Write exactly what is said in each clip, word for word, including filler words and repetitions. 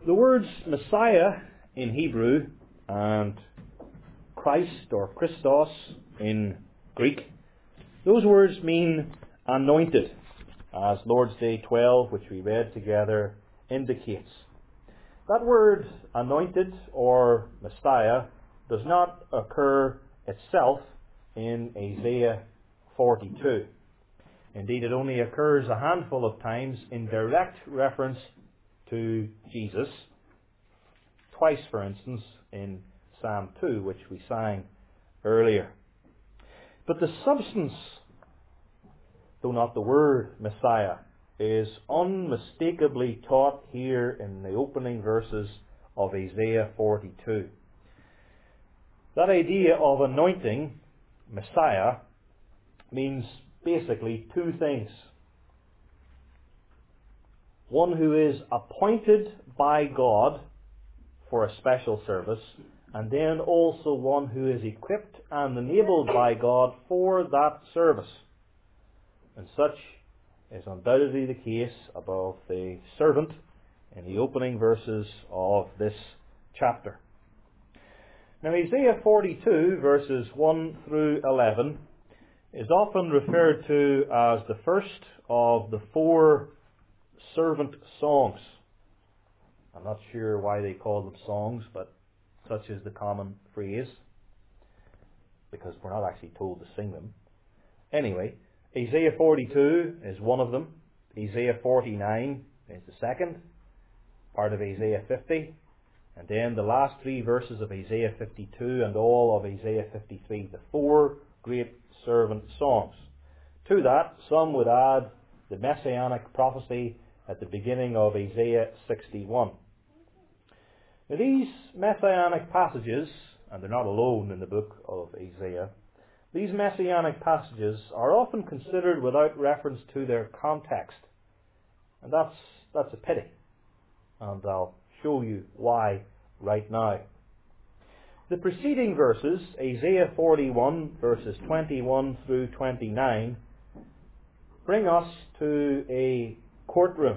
The words Messiah in Hebrew and Christ or Christos in Greek, those words mean anointed, as Lord's Day twelve, which we read together, indicates. That word anointed or Messiah does not occur itself in Isaiah forty-two. Indeed, it only occurs a handful of times in direct reference to Jesus. Twice, for instance, in Psalm two, which we sang earlier. But the substance, though not the word Messiah, is unmistakably taught here in the opening verses of Isaiah forty-two. That idea of anointing Messiah means basically two things. One who is appointed by God for a special service, and then also one who is equipped and enabled by God for that service. And such is undoubtedly the case about the servant in the opening verses of this chapter. Now, Isaiah forty-two, verses one through eleven, is often referred to as the first of the four servant songs. I'm not sure why they call them songs, but such is the common phrase, because we're not actually told to sing them. Anyway, Isaiah forty-two is one of them. Isaiah forty-nine is the second, part of Isaiah fifty. And then the last three verses of Isaiah fifty-two and all of Isaiah fifty-three, the four great servant songs. To that, some would add the messianic prophecy at the beginning of Isaiah sixty-one. Now, these messianic passages, and they're not alone in the book of Isaiah, these messianic passages are often considered without reference to their context. And that's, that's a pity. And I'll show you why right now. The preceding verses, Isaiah forty-one, verses twenty-one through twenty-nine, bring us to a courtroom.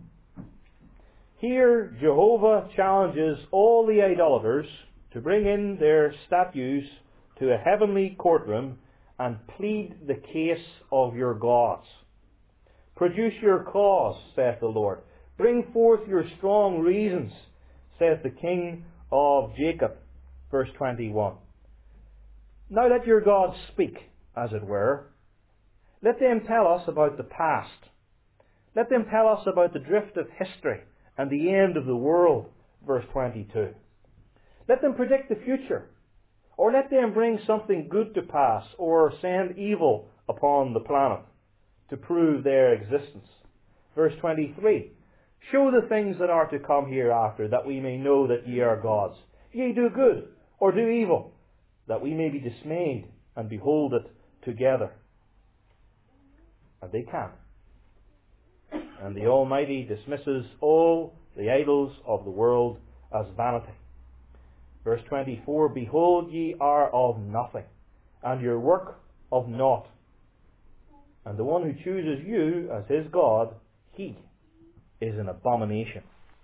Here, Jehovah challenges all the idolaters to bring in their statues to a heavenly courtroom and plead the case of your gods. Produce your cause, saith the Lord. Bring forth your strong reasons, saith the King of Jacob. Verse twenty-one. Now let your gods speak, as it were. Let them tell us about the past. Let them tell us about the drift of history and the end of the world. Verse twenty-two. Let them predict the future, or let them bring something good to pass, or send evil upon the planet to prove their existence. Verse twenty-three. Show the things that are to come hereafter, that we may know that ye are gods. Ye do good, or do evil, that we may be dismayed and behold it together. And they can't. And the Almighty dismisses all the idols of the world as vanity. Verse twenty-four, behold, ye are of nothing, and your work of naught. And the one who chooses you as his God, he is an abomination.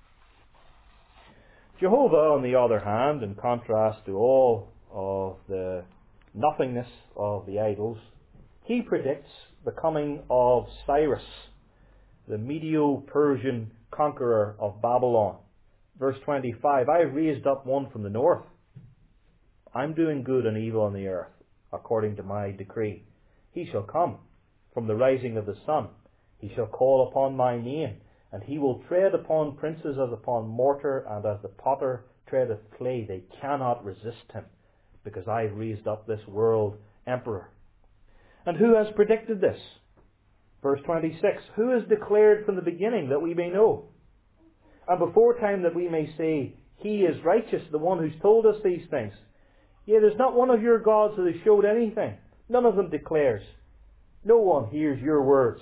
Jehovah, on the other hand, in contrast to all of the nothingness of the idols, he predicts the coming of Cyrus, the Medo-Persian conqueror of Babylon. Verse twenty-five, I raised up one from the north. I'm doing good and evil on the earth, according to my decree. He shall come from the rising of the sun. He shall call upon my name, and he will tread upon princes as upon mortar, and as the potter treadeth clay. They cannot resist him, because I have raised up this world emperor. And who has predicted this? Verse twenty-six, who has declared from the beginning that we may know? And before time that we may say, he is righteous, the one who's told us these things. Yet there's not one of your gods that has showed anything. None of them declares. No one hears your words.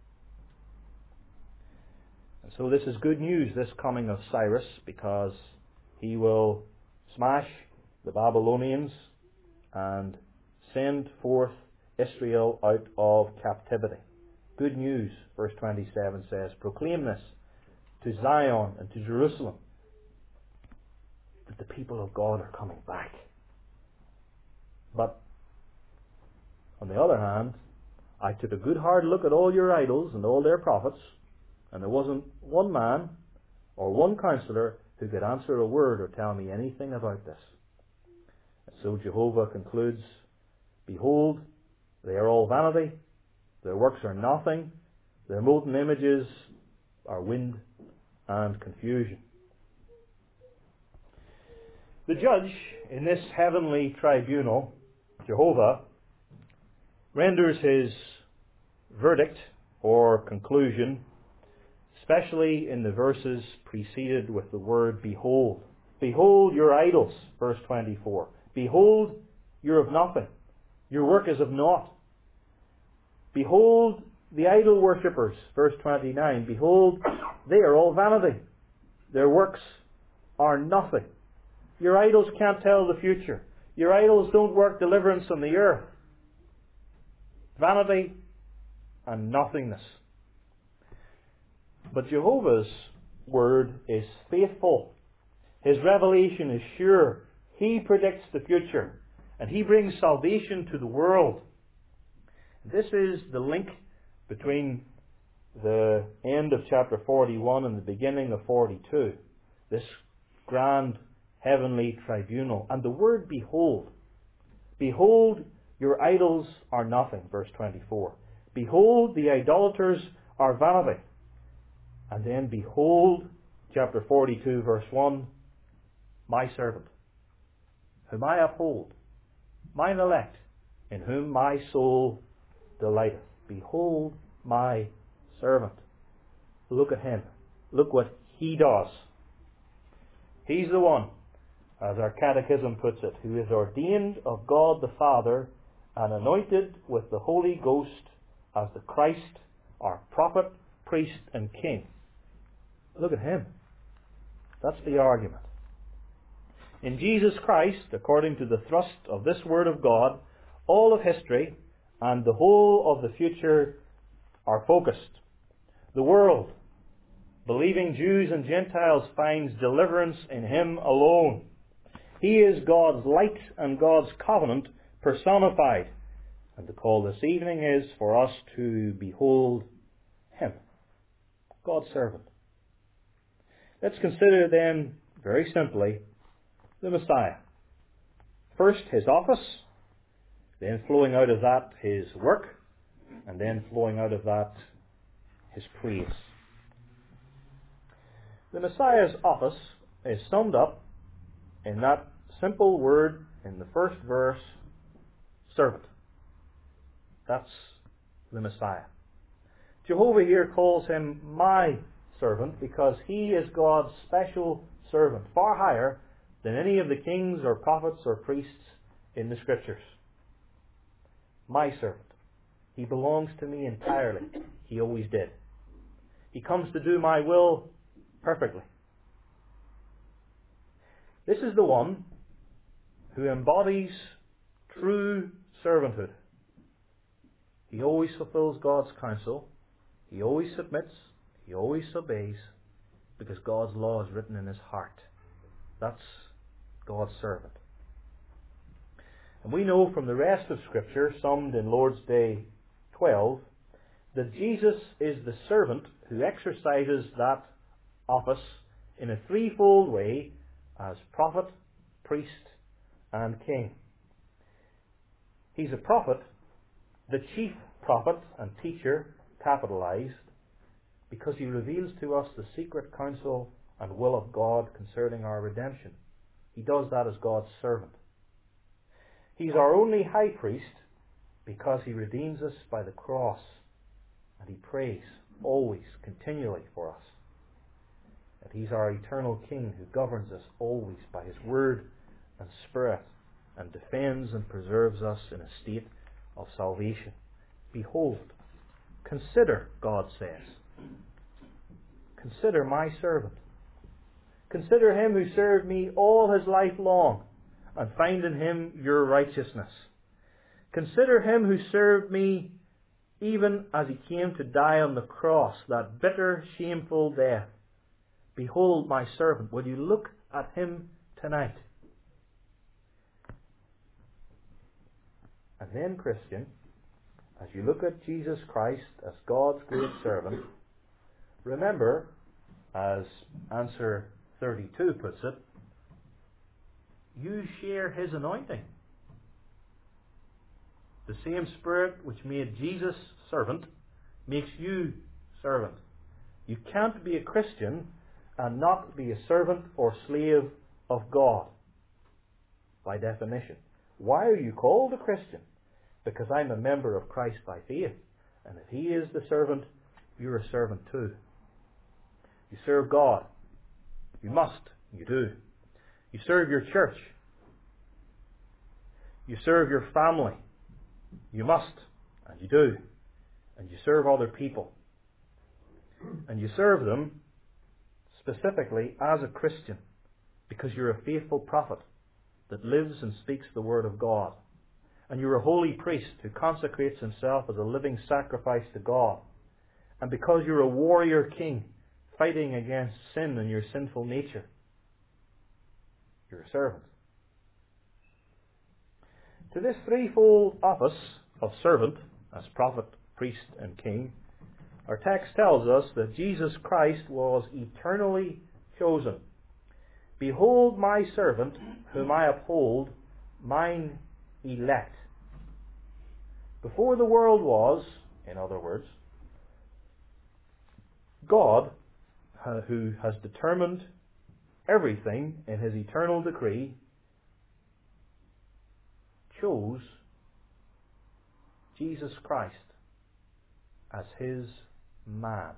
And so this is good news, this coming of Cyrus, because he will smash the Babylonians and send forth Israel out of captivity. Good news, verse twenty-seven says, proclaim this to Zion and to Jerusalem, the people of God are coming back. But, on the other hand, I took a good hard look at all your idols and all their prophets, and there wasn't one man or one counselor who could answer a word or tell me anything about this. And so Jehovah concludes, Behold, they are all vanity, their works are nothing, their molten images are wind and confusion. The judge in this heavenly tribunal, Jehovah, renders his verdict or conclusion, especially in the verses preceded with the word behold. Behold your idols, verse twenty-four. Behold, you're of nothing. Your work is of naught. Behold the idol worshippers, verse twenty-nine. Behold, they are all vanity. Their works are nothing. Your idols can't tell the future. Your idols don't work deliverance on the earth. Vanity and nothingness. But Jehovah's word is faithful. His revelation is sure. He predicts the future. And He brings salvation to the world. This is the link between the end of chapter forty-one and the beginning of forty-two. This grand heavenly tribunal. And the word behold. Behold, your idols are nothing, verse twenty-four. Behold, the idolaters are vanity. And then behold, chapter forty-two, verse one, my servant, whom I uphold, mine elect, in whom my soul delighteth. Behold, my servant. Look at Him. Look what He does. He's the one, as our catechism puts it, who is ordained of God the Father and anointed with the Holy Ghost as the Christ, our prophet, priest, and king. Look at Him. That's the argument. In Jesus Christ, according to the thrust of this Word of God, all of history and the whole of the future are focused. The world, believing Jews and Gentiles, finds deliverance in Him alone. He is God's light and God's covenant personified. And the call this evening is for us to behold Him, God's servant. Let's consider then, very simply, the Messiah. First, His office, then flowing out of that, His work, and then flowing out of that, His praise. The Messiah's office is summed up in that simple word in the first verse, servant. That's the Messiah. Jehovah here calls Him my servant because He is God's special servant, far higher than any of the kings or prophets or priests in the Scriptures. My servant. He belongs to me entirely. He always did. He comes to do my will perfectly. This is the one who embodies true servanthood. He always fulfills God's counsel. He always submits. He always obeys because God's law is written in his heart. That's God's servant. And we know from the rest of Scripture, summed in Lord's Day twelve, that Jesus is the servant who exercises that office in a threefold way as prophet, priest, and king. He's a prophet, the chief prophet and teacher, capitalized, because he reveals to us the secret counsel and will of God concerning our redemption. He does that as God's servant. He's our only high priest because he redeems us by the cross, and he prays always, continually for us. And he's our eternal King who governs us always by his word and spirit and defends and preserves us in a state of salvation. Behold, consider, God says. Consider my servant. Consider him who served me all his life long, and find in him your righteousness. Consider him who served me even as he came to die on the cross, that bitter, shameful death. Behold my servant. Will you look at him tonight. And then, Christian, as you look at Jesus Christ as God's great servant, remember, as answer thirty-two puts it, you share his anointing. The same Spirit which made Jesus servant makes you servant. You can't be a Christian and not be a servant or slave of God, by definition. Why are you called a Christian? Because I'm a member of Christ by faith. And if he is the servant, you're a servant too. You serve God. You must. You do. You serve your church. You serve your family. You must. And you do. And you serve other people. And you serve them specifically as a Christian, because you're a faithful prophet that lives and speaks the word of God. And you're a holy priest who consecrates himself as a living sacrifice to God. And because you're a warrior king fighting against sin and your sinful nature, you're a servant. To this threefold office of servant, as prophet, priest, and king, our text tells us that Jesus Christ was eternally chosen. Behold my servant, whom I uphold, mine elect. Before the world was, in other words, God, uh, who has determined everything in his eternal decree, chose Jesus Christ as his man.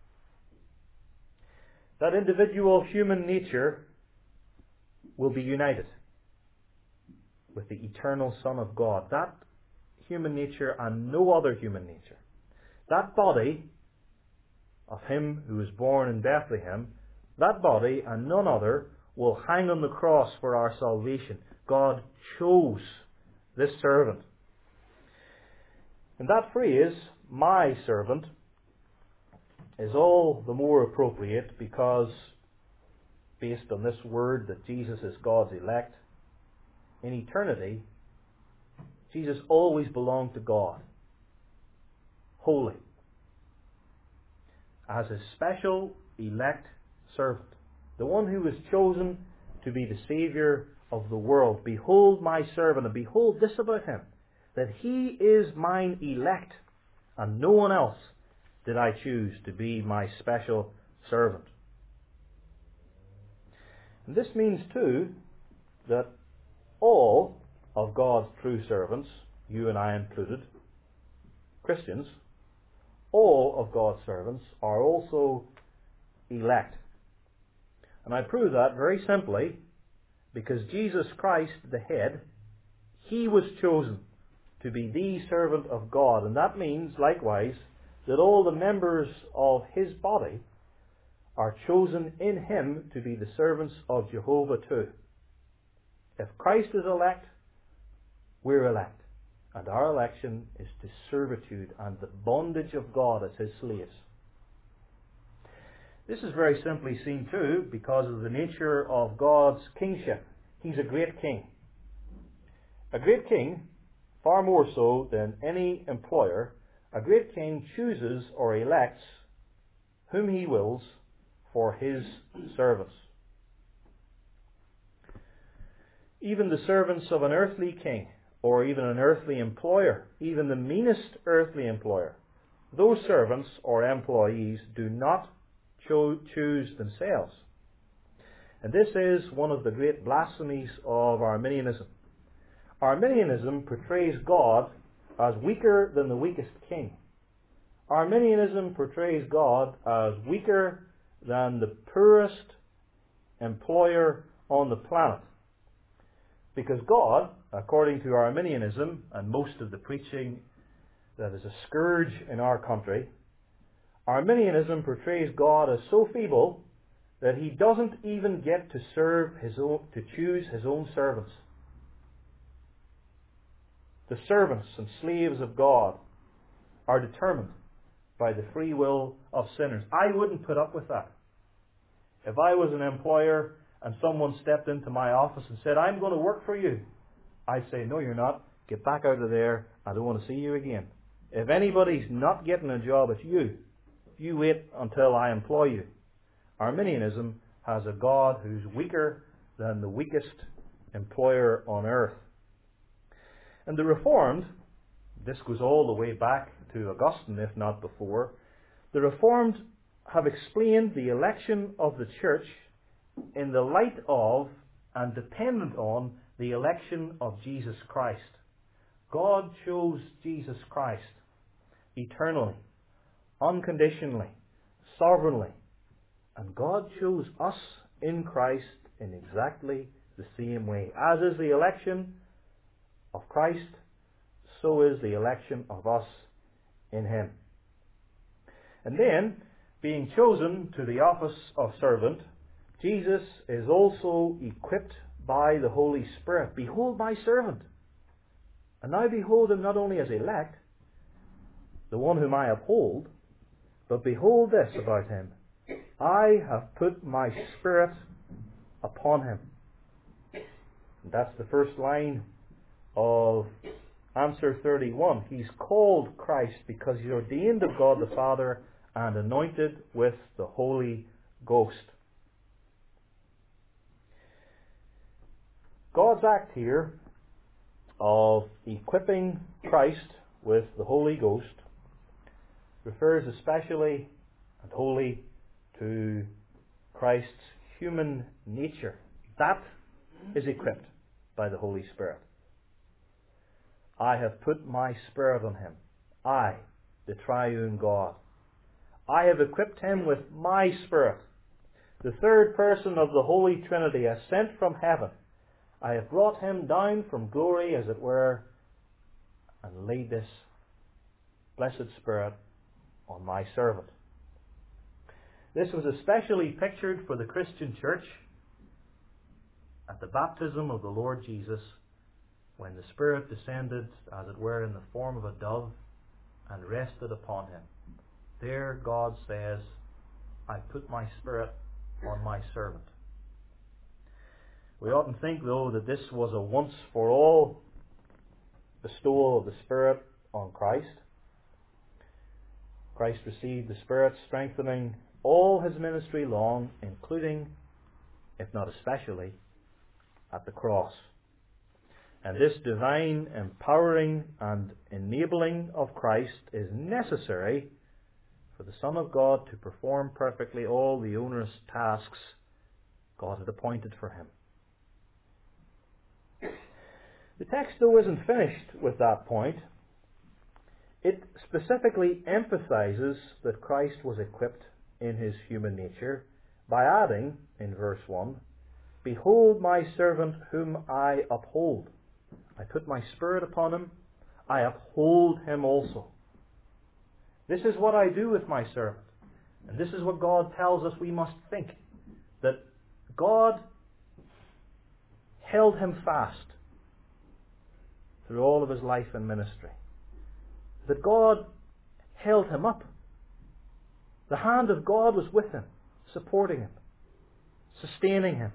That individual human nature will be united with the eternal Son of God. That human nature and no other human nature. That body of him who was born in Bethlehem, that body and none other will hang on the cross for our salvation. God chose this servant. And that phrase, my servant, is all the more appropriate because, based on this word that Jesus is God's elect, in eternity, Jesus always belonged to God, holy, as his special elect servant, the one who was chosen to be the Saviour of the world. Behold my servant, and behold this about him, that he is mine elect, and no one else did I choose to be my special servant. And this means too that all of God's true servants, you and I included, Christians, all of God's servants are also elect. And I prove that very simply because Jesus Christ, the head, he was chosen to be the servant of God. And that means, likewise, that all the members of his body are chosen in him to be the servants of Jehovah too. If Christ is elect, we're elect. And our election is to servitude and the bondage of God as his slaves. This is very simply seen too because of the nature of God's kingship. He's a great king. A great king, far more so than any employer, a great king chooses or elects whom he wills for his service. Even the servants of an earthly king, or even an earthly employer, even the meanest earthly employer, those servants or employees do not cho- choose themselves. And this is one of the great blasphemies of Arminianism. Arminianism portrays God as weaker than the weakest king. Arminianism portrays God as weaker than the poorest employer on the planet. Because God, according to Arminianism and most of the preaching that is a scourge in our country, Arminianism portrays God as so feeble that he doesn't even get to serve his own, to choose his own servants. The servants and slaves of God are determined by the free will of sinners. I wouldn't put up with that. If I was an employer and someone stepped into my office and said, I'm going to work for you, I'd say, no, you're not. Get back out of there. I don't want to see you again. If anybody's not getting a job, it's you. You wait until I employ you. Arminianism has a God who's weaker than the weakest employer on earth. And the Reformed, this goes all the way back to Augustine, if not before, the Reformed have explained the election of the church in the light of and dependent on the election of Jesus Christ. God chose Jesus Christ eternally, unconditionally, sovereignly. And God chose us in Christ in exactly the same way. As is the election of Christ, so is the election of us in Him. And then, being chosen to the office of servant, Jesus is also equipped by the Holy Spirit. Behold my servant. And now behold him not only as elect, the one whom I uphold, but behold this about him. I have put my Spirit upon him. And that's the first line of answer thirty-one. He's called Christ because he's ordained of God the Father and anointed with the Holy Ghost. God's act here of equipping Christ with the Holy Ghost refers especially and wholly to Christ's human nature. That is equipped by the Holy Spirit. I have put my Spirit on him. I, the triune God. I have equipped him with my Spirit. The third person of the Holy Trinity has sent from heaven. I have brought him down from glory, as it were, and laid this blessed Spirit on my servant. This was especially pictured for the Christian church at the baptism of the Lord Jesus, when the Spirit descended, as it were, in the form of a dove and rested upon him. There God says, I put my Spirit on my servant. We often think, though, that this was a once-for-all bestowal of the Spirit on Christ. Christ received the Spirit, strengthening all his ministry long, including, if not especially, at the cross. And this divine empowering and enabling of Christ is necessary for the Son of God to perform perfectly all the onerous tasks God had appointed for him. The text, though, isn't finished with that point. It specifically emphasizes that Christ was equipped in his human nature by adding, in verse one, Behold my servant whom I uphold. I put my Spirit upon him, I uphold him also. This is what I do with my servant. And this is what God tells us we must think. That God held him fast through all of his life and ministry. That God held him up. The hand of God was with him, supporting him, sustaining him.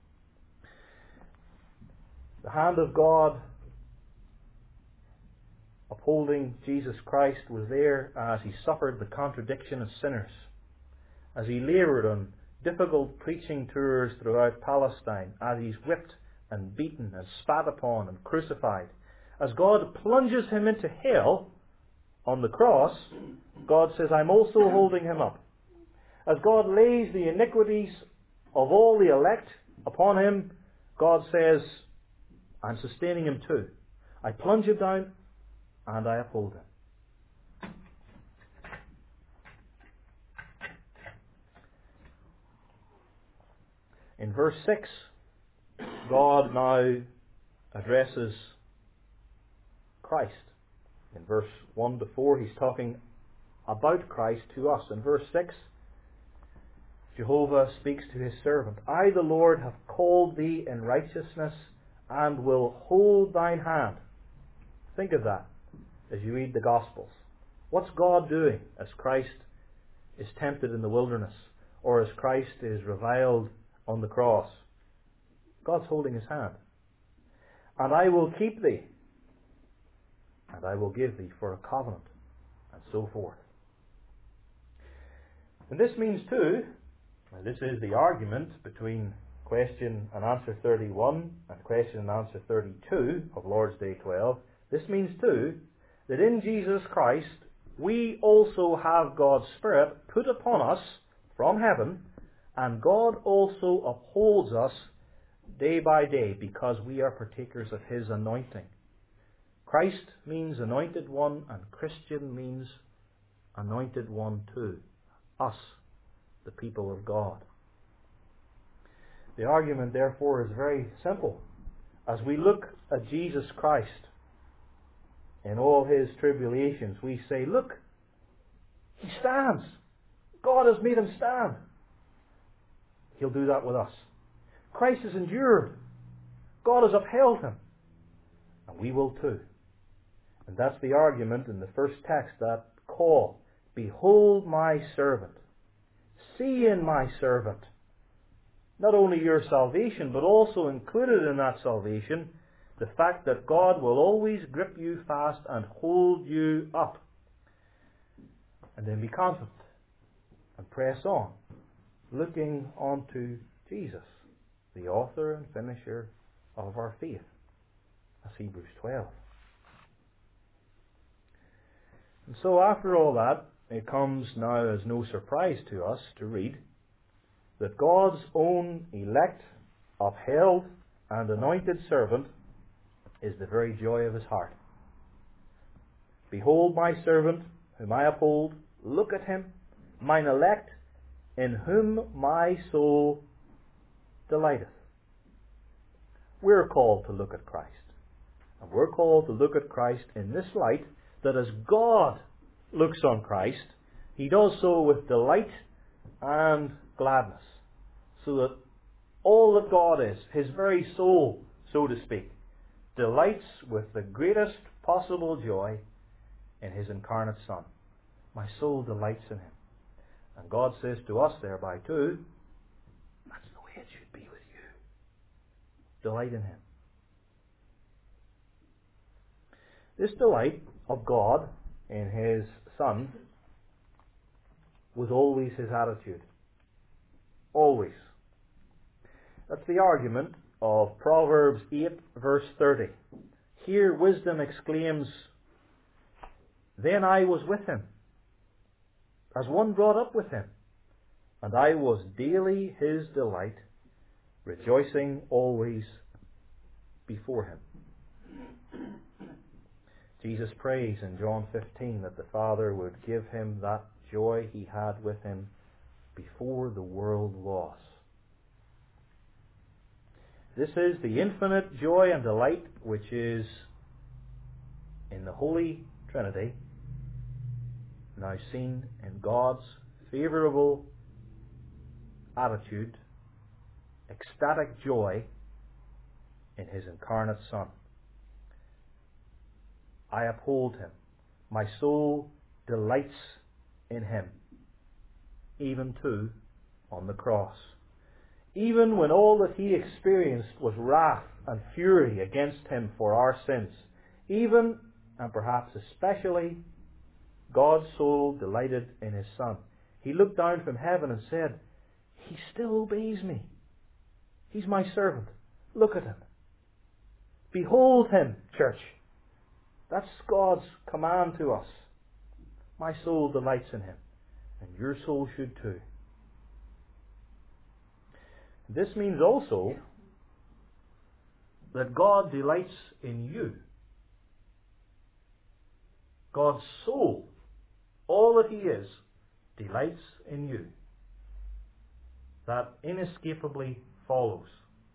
The hand of God upholding Jesus Christ was there as he suffered the contradiction of sinners, as he laboured on difficult preaching tours throughout Palestine, as he's whipped and beaten and spat upon and crucified. As God plunges him into hell on the cross, God says, I'm also holding him up. As God lays the iniquities of all the elect upon him, God says, I'm sustaining him too. I plunge him down and I uphold him. In verse six, God now addresses Christ. In verse one to four, he's talking about Christ to us. In verse six, Jehovah speaks to his servant. I, the Lord, have called thee in righteousness and will hold thine hand. Think of that as you read the Gospels. What's God doing as Christ is tempted in the wilderness, or as Christ is reviled on the cross? God's holding his hand. And I will keep thee, and I will give thee for a covenant, and so forth. And this means too, and this is the argument between question and answer thirty-one and question and answer thirty-two of Lord's Day twelve, this means too that in Jesus Christ we also have God's Spirit put upon us from heaven, and God also upholds us day by day because we are partakers of his anointing. Christ means anointed one, and Christian means anointed one too. Us, the people of God. The argument, therefore, is very simple. As we look at Jesus Christ in all his tribulations, we say, look, he stands. God has made him stand. He'll do that with us. Christ has endured. God has upheld him. And we will too. And that's the argument in the first text, that call. Behold my servant. See in my servant not only your salvation, but also included in that salvation the fact that God will always grip you fast and hold you up. And then be confident and press on, looking onto Jesus, the author and finisher of our faith. That's Hebrews twelve. And so after all that, it comes now as no surprise to us to read that God's own elect, upheld, and anointed servant is the very joy of his heart. Behold my servant, whom I uphold, look at him, mine elect, in whom my soul delighteth. We're called to look at Christ. And we're called to look at Christ in this light, that as God looks on Christ, he does so with delight and gladness. So that all that God is, his very soul, so to speak, delights with the greatest possible joy in his incarnate Son. My soul delights in him. And God says to us thereby too, that's the way it should be with you. Delight in him. This delight of God in his Son was always his attitude. Always. That's the argument of Proverbs eight verse thirty. Here wisdom exclaims, then I was with him, as one brought up with him, and I was daily his delight, rejoicing always before him. Jesus prays in John fifteen that the Father would give him that joy he had with him before the world was. This is the infinite joy and delight which is in the Holy Trinity, now seen in God's favourable attitude, ecstatic joy in his incarnate Son. I uphold him. My soul delights in him, even too on the cross. Even when all that he experienced was wrath and fury against him for our sins, even, and perhaps especially, God's soul delighted in his Son. He looked down from heaven and said, he still obeys me. He's my servant. Look at him. Behold him, church. That's God's command to us. My soul delights in him, and your soul should too. This means also that God delights in you. God's soul, all that he is, delights in you. That inescapably follows.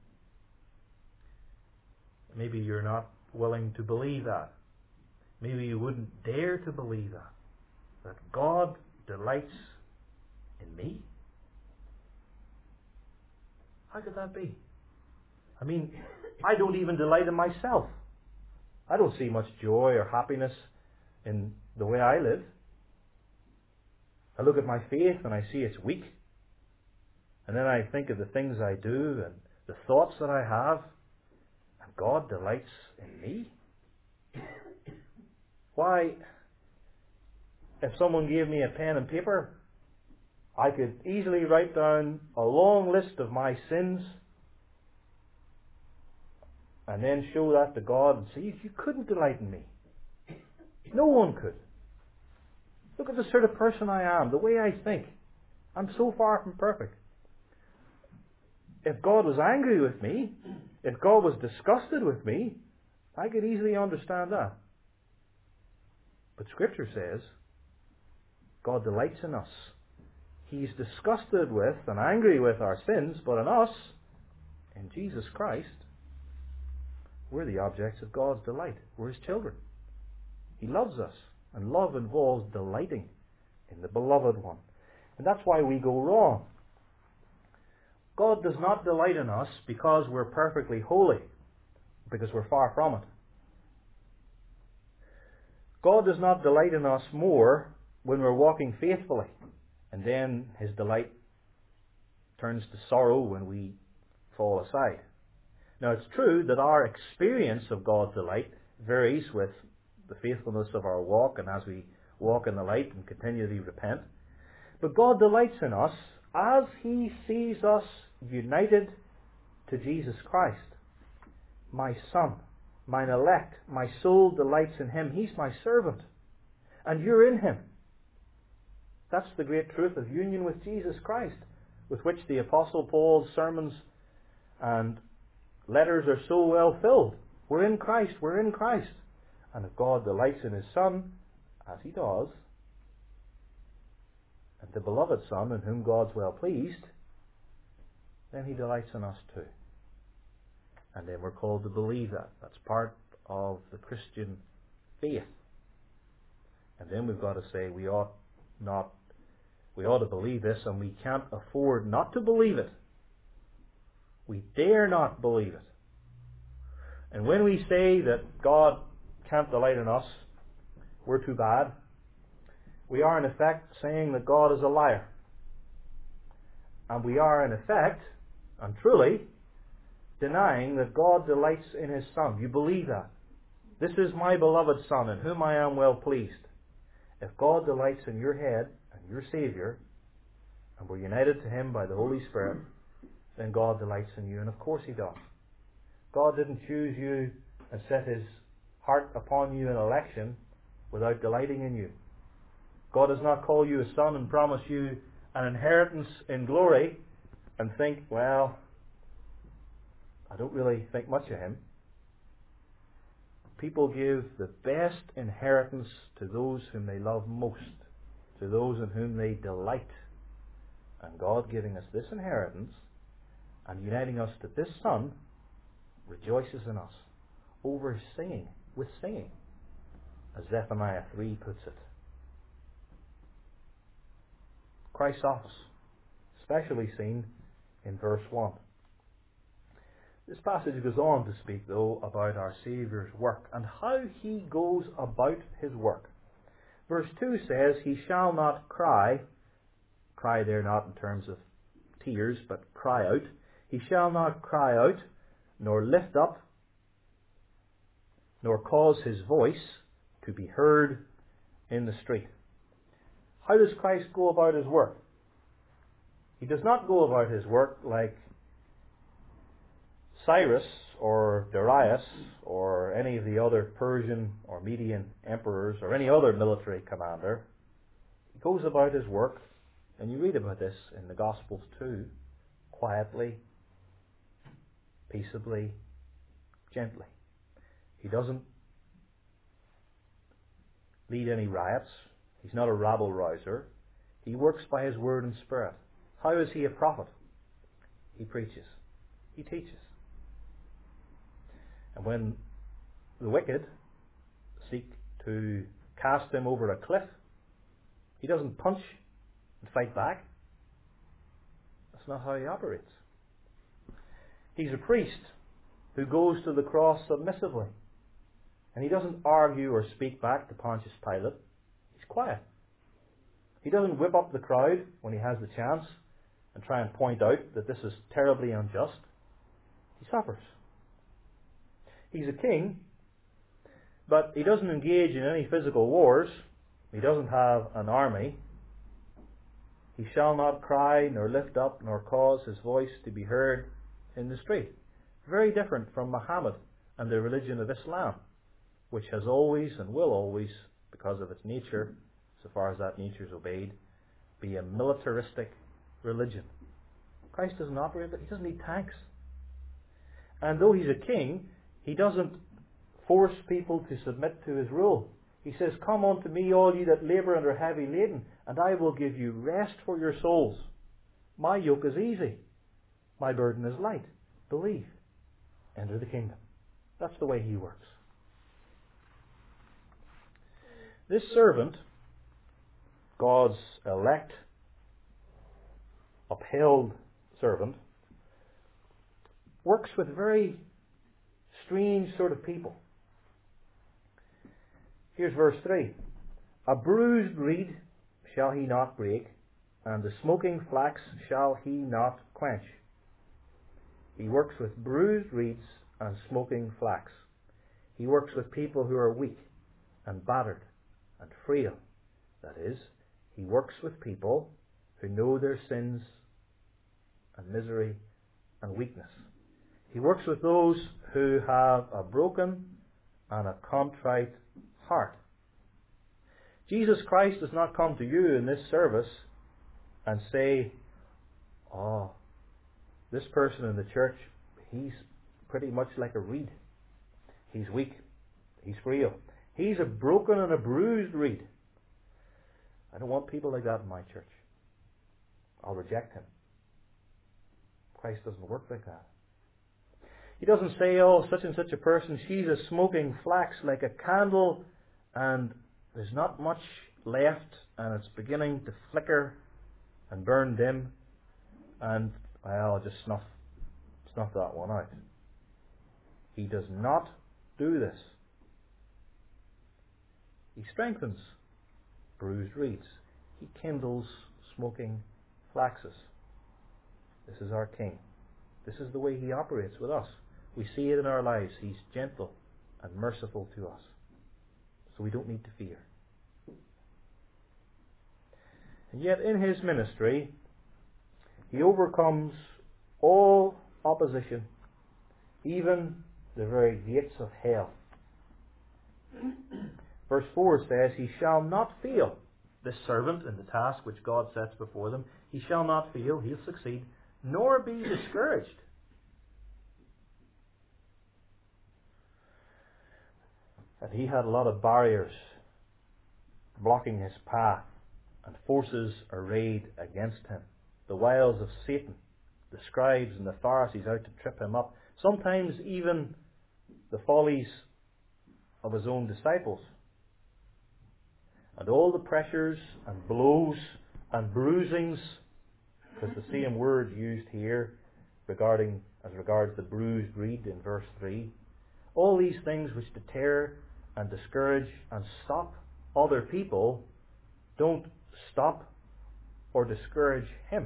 Maybe you're not willing to believe that. Maybe you wouldn't dare to believe that. That God delights in me? How could that be? I mean, I don't even delight in myself. I don't see much joy or happiness in the way I live. I look at my faith and I see it's weak. And then I think of the things I do and the thoughts that I have, and God delights in me? Why, if someone gave me a pen and paper, I could easily write down a long list of my sins and then show that to God and say, you couldn't delight in me. No one could. Look at the sort of person I am, the way I think. I'm so far from perfect. If God was angry with me, if God was disgusted with me, I could easily understand that. But Scripture says God delights in us. He's disgusted with and angry with our sins, but in us, in Jesus Christ, we're the objects of God's delight. We're His children. He loves us, and love involves delighting in the beloved one. And that's why we go wrong. God does not delight in us because we're perfectly holy, because we're far from it. God does not delight in us more when we're walking faithfully, and then His delight turns to sorrow when we fall aside. Now, it's true that our experience of God's delight varies with the faithfulness of our walk and as we walk in the light and continually repent. But God delights in us as He sees us united to Jesus Christ. My Son, mine elect, my soul delights in Him. He's my servant, and you're in Him. That's the great truth of union with Jesus Christ, with which the Apostle Paul's sermons and letters are so well filled. We're in Christ, we're in Christ. And if God delights in His Son, as He does, and the beloved Son in whom God's well pleased, then He delights in us too. And then we're called to believe that. That's part of the Christian faith. And then we've got to say we ought not, we ought to believe this, and we can't afford not to believe it. We dare not believe it. And when we say that God can't delight in us, we're too bad, we are in effect saying that God is a liar. And we are in effect, and truly, denying that God delights in His Son. You believe that. This is my beloved Son, in whom I am well pleased. If God delights in your head and your Saviour, and we're united to Him by the Holy Spirit, then God delights in you, and of course He does. God didn't choose you and set His heart upon you in election without delighting in you. God does not call you a son and promise you an inheritance in glory and think, well, I don't really think much of Him. People give the best inheritance to those whom they love most, to those in whom they delight. And God giving us this inheritance and uniting us to this Son rejoices in us over singing, with singing, as Zephaniah three puts it. Christ's office, especially seen in verse one. This passage goes on to speak, though, about our Saviour's work and how He goes about His work. Verse two says, He shall not cry, cry there not in terms of tears, but cry out. He shall not cry out, nor lift up, nor cause His voice to be heard in the street. How does Christ go about His work? He does not go about His work like Cyrus or Darius or any of the other Persian or Median emperors or any other military commander. He goes about His work, and you read about this in the Gospels too, quietly, peaceably, gently. He doesn't lead any riots. He's not a rabble-rouser. He works by His word and spirit. How is He a prophet? He preaches. He teaches. And when the wicked seek to cast Him over a cliff, He doesn't punch and fight back. That's not how He operates. He's a priest who goes to the cross submissively. And He doesn't argue or speak back to Pontius Pilate. He's quiet. He doesn't whip up the crowd when He has the chance and try and point out that this is terribly unjust. He suffers. He's a king, but he doesn't engage in any physical wars. He doesn't have an army. He shall not cry, nor lift up, nor cause his voice to be heard in the street. Very different from Muhammad and the religion of Islam, which has always and will always, because of its nature, so far as that nature is obeyed, be a militaristic religion. Christ doesn't operate, he doesn't need tanks. And though he's a king, he doesn't force people to submit to his rule. He says, "Come unto me, all ye that labour and are heavy laden, and I will give you rest for your souls. My yoke is easy. My burden is light. Believe. Enter the kingdom." That's the way he works. This servant, God's elect, upheld servant, works with very strange sort of people. Here's verse three. "A bruised reed shall he not break, and the smoking flax shall he not quench." He works with bruised reeds and smoking flax. He works with people who are weak and battered and frail. That is, he works with people who know their sins and misery and weakness. He works with those who have a broken and a contrite heart. Jesus Christ does not come to you in this service and say, "Oh, this person in the church, he's pretty much like a reed. He's weak. He's frail. He's a broken and a bruised reed. I don't want people like that in my church. I'll reject him." Christ doesn't work like that. He doesn't say, "Oh, such and such a person, she's a smoking flax like a candle, and there's not much left, and it's beginning to flicker and burn dim, and well, I'll just snuff, snuff that one out." He does not do this. He strengthens bruised reeds. He kindles smoking flaxes. This is our King. This is the way he operates with us. We see it in our lives. He's gentle and merciful to us. So we don't need to fear. And yet in his ministry, he overcomes all opposition, even the very gates of hell. Verse four says, "He shall not fail," this servant, in the task which God sets before them. He shall not fail, he'll succeed, "nor be discouraged." And he had a lot of barriers blocking his path, and forces arrayed against him. The wiles of Satan, the scribes and the Pharisees out to trip him up. Sometimes even the follies of his own disciples. And all the pressures and blows and bruisings, because the same word used here regarding as regards the bruised reed in verse three. All these things which deter and discourage and stop other people don't stop or discourage him.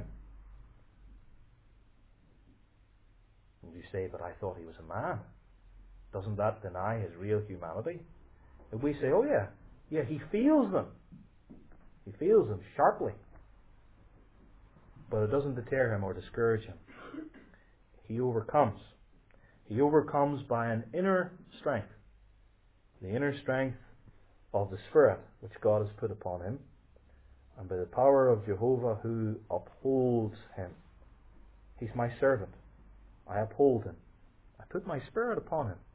And you say, "But I thought he was a man." Doesn't that deny his real humanity? If we say, "Oh yeah, yeah, he feels them. He feels them sharply." But it doesn't deter him or discourage him. He overcomes. He overcomes by an inner strength. The inner strength of the Spirit which God has put upon him, and by the power of Jehovah who upholds him. He's my servant. I uphold him. I put my Spirit upon him.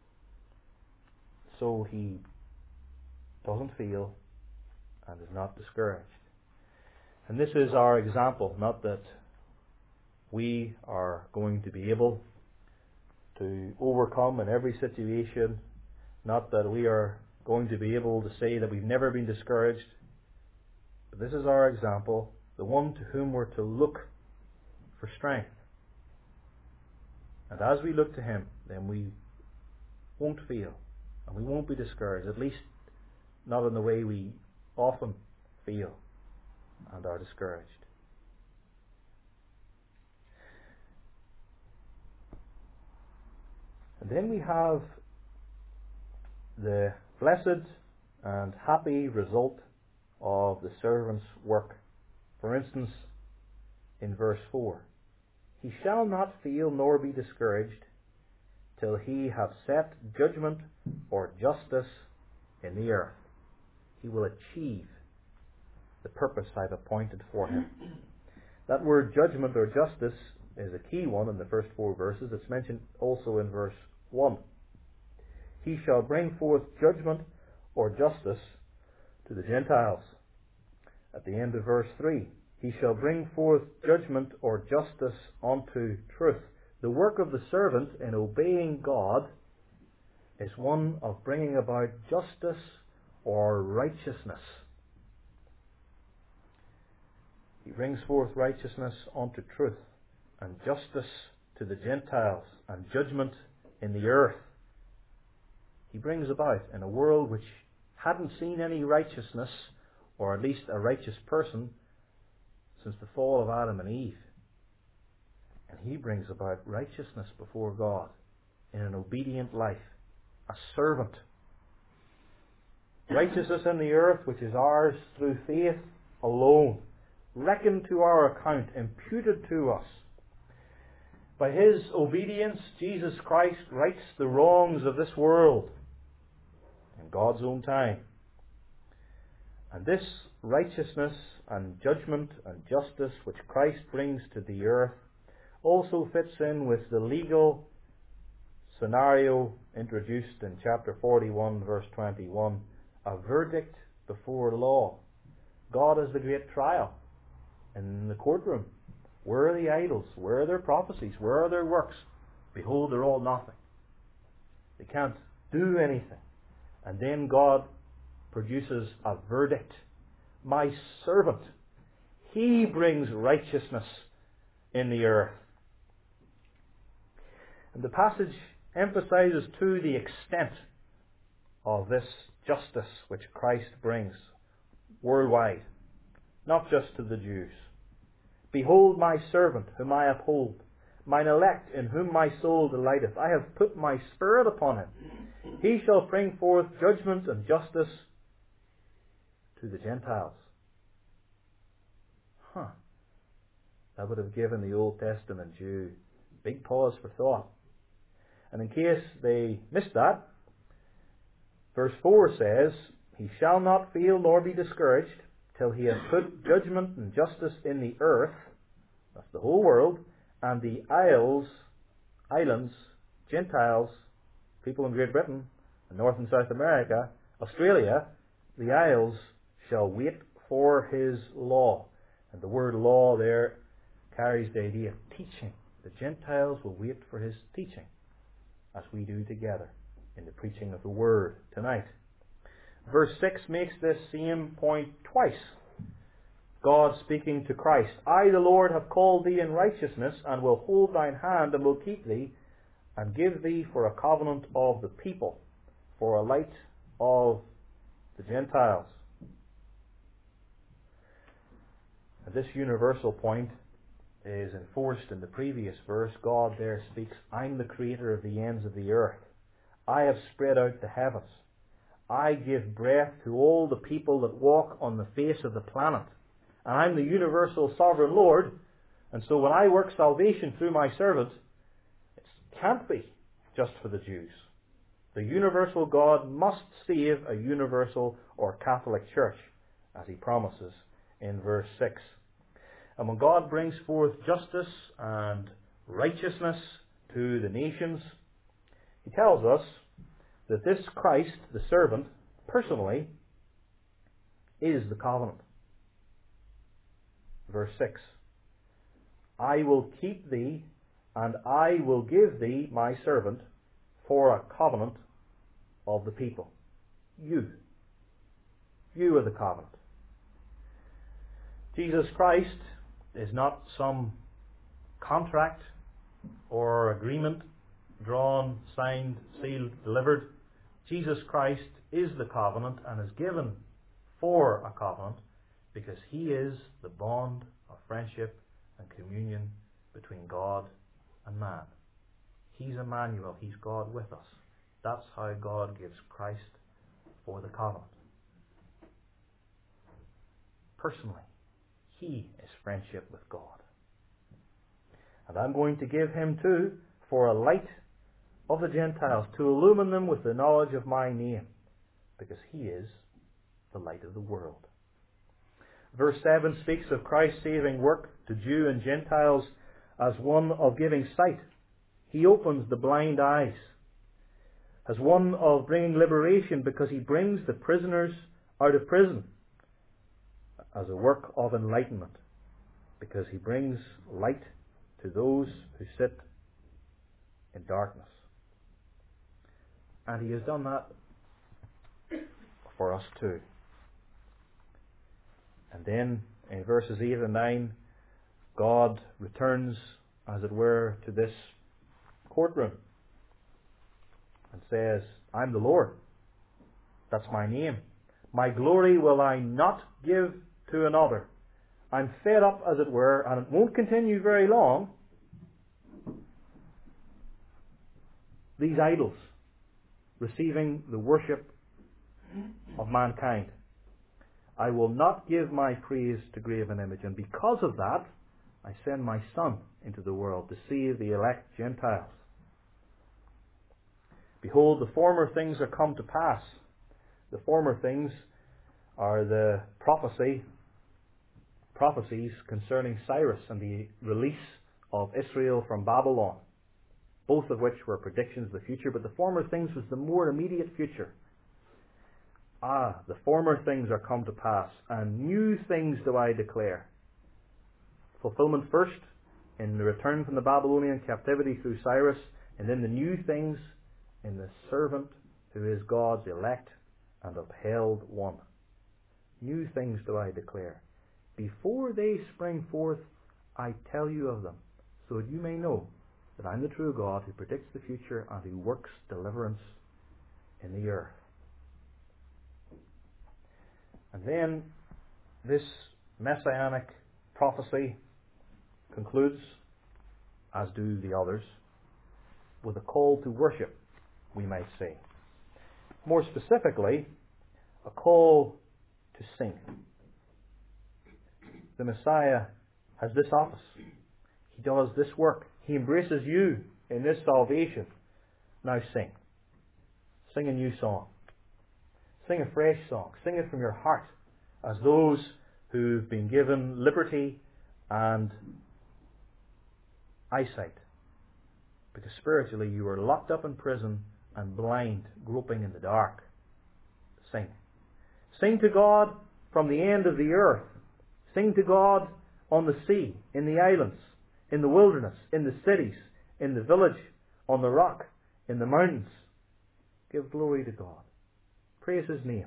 So he doesn't feel and is not discouraged. And this is our example, not that we are going to be able to overcome in every situation, not that we are going to be able to say that we've never been discouraged, but this is our example, the one to whom we're to look for strength. And as we look to him, then we won't feel and we won't be discouraged, at least not in the way we often feel and are discouraged. then we have the blessed and happy result of the servant's work. For instance, in verse four, he shall not feel nor be discouraged till he have set judgment or justice in the earth. He will achieve the purpose I've appointed for him. That word judgment or justice is a key one in the first four verses. It's mentioned also in verse one. He shall bring forth judgment or justice to the Gentiles. At the end of verse three, he shall bring forth judgment or justice unto truth. The work of the servant in obeying God is one of bringing about justice or righteousness. He brings forth righteousness unto truth, and justice to the Gentiles, and judgment in the earth. He brings about in a world which hadn't seen any righteousness, or at least a righteous person, since the fall of Adam and Eve. And he brings about righteousness before God in an obedient life, a servant. Righteousness in the earth, which is ours through faith alone, reckoned to our account, imputed to us. By his obedience, Jesus Christ rights the wrongs of this world in God's own time. And this righteousness and judgment and justice which Christ brings to the earth also fits in with the legal scenario introduced in chapter forty-one, verse twenty-one, a verdict before law. God is the great trial in the courtroom. Where are the idols? Where are their prophecies? Where are their works? Behold, they're all nothing. They can't do anything. And then God produces a verdict. My servant, he brings righteousness in the earth. And the passage emphasizes too the extent of this justice which Christ brings worldwide, not just to the Jews. Behold my servant whom I uphold, mine elect in whom my soul delighteth. I have put my spirit upon him. He shall bring forth judgment and justice to the Gentiles. Huh. That would have given the Old Testament Jew big pause for thought. And in case they missed that, verse four says, he shall not feel nor be discouraged till he has put judgment and justice in the earth, that's the whole world, and the isles, islands, Gentiles, people in Great Britain, and North and South America, Australia, the isles shall wait for his law. And the word law there carries the idea of teaching. The Gentiles will wait for his teaching, as we do together in the preaching of the word tonight. Verse six makes this same point twice. God speaking to Christ, I, the Lord, have called thee in righteousness, and will hold thine hand, and will keep thee, and give thee for a covenant of the people, for a light of the Gentiles. And this universal point is enforced in the previous verse. God there speaks, I'm the creator of the ends of the earth. I have spread out the heavens. I give breath to all the people that walk on the face of the planet. And I'm the universal sovereign Lord. And so when I work salvation through my servant, it can't be just for the Jews. The universal God must save a universal or Catholic church, as he promises in verse six. And when God brings forth justice and righteousness to the nations, he tells us that this Christ, the servant, personally, is the covenant. Verse six, I will keep thee, and I will give thee, my servant, for a covenant of the people. You. You are the covenant. Jesus Christ is not some contract or agreement drawn, signed, sealed, delivered. Jesus Christ is the covenant and is given for a covenant because he is the bond of friendship and communion between God and man. He's Emmanuel. He's God with us. That's how God gives Christ for the covenant. Personally, he is friendship with God. And I'm going to give him too for a light of the Gentiles, to illumine them with the knowledge of my name, because he is the light of the world. Verse seven speaks of Christ's saving work to Jew and Gentiles as one of giving sight. He opens the blind eyes. As one of bringing liberation, because he brings the prisoners out of prison. As a work of enlightenment, because he brings light to those who sit in darkness. And he has done that for us too. And then in verses eight and nine, God returns, as it were, to this courtroom and says, I'm the Lord. That's my name. My glory will I not give to another. I'm fed up, as it were, and it won't continue very long. These idols receiving the worship of mankind. I will not give my praise to graven image, and because of that, I send my Son into the world to save the elect Gentiles. Behold, the former things are come to pass. The former things are the prophecy, prophecies concerning Cyrus and the release of Israel from Babylon, both of which were predictions of the future, but the former things was the more immediate future. Ah, the former things are come to pass, and new things do I declare. Fulfillment first, in the return from the Babylonian captivity through Cyrus, and then the new things in the servant who is God's elect and upheld one. New things do I declare. Before they spring forth, I tell you of them, so that you may know that I'm the true God who predicts the future and who works deliverance in the earth. And then this messianic prophecy concludes, as do the others, with a call to worship, we might say. More specifically, a call to sing. The Messiah has this office. He does this work. He embraces you in this salvation. Now sing. Sing a new song. Sing a fresh song. Sing it from your heart, as those who've been given liberty and eyesight. Because spiritually you are locked up in prison and blind, groping in the dark. Sing. Sing to God from the end of the earth. Sing to God on the sea, in the islands, in the wilderness, in the cities, in the village, on the rock, in the mountains. Give glory to God. Praise His name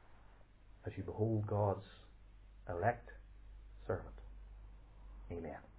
as you behold God's elect servant. Amen.